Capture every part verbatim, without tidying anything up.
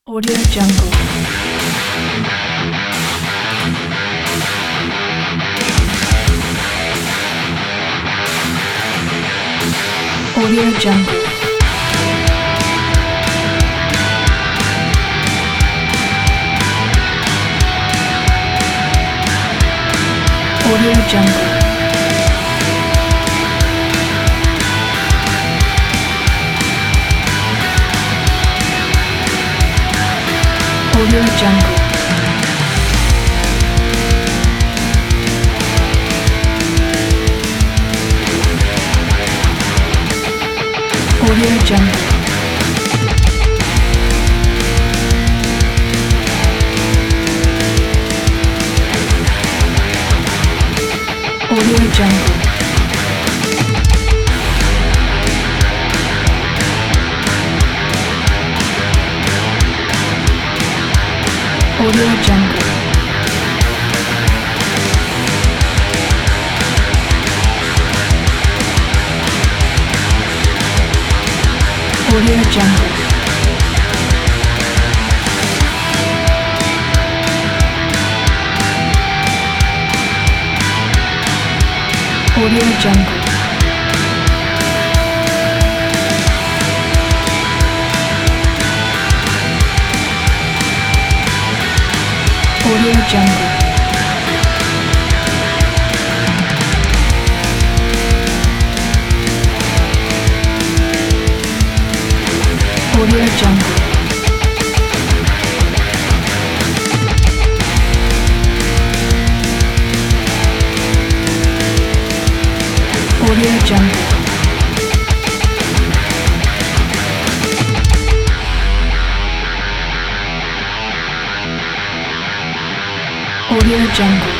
Audio Jungle. Audio Jungle. Audio Jungle. Audio Jungle. Audio Jungle. Audio Jungle. Audio Jungle. Audio Jungle. Audio Jungle. Audio Jungle. Audio Jungle. Audio Jungle. Audio Jungle.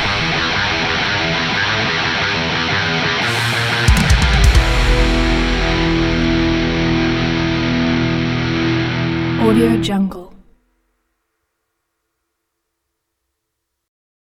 Audio Jungle.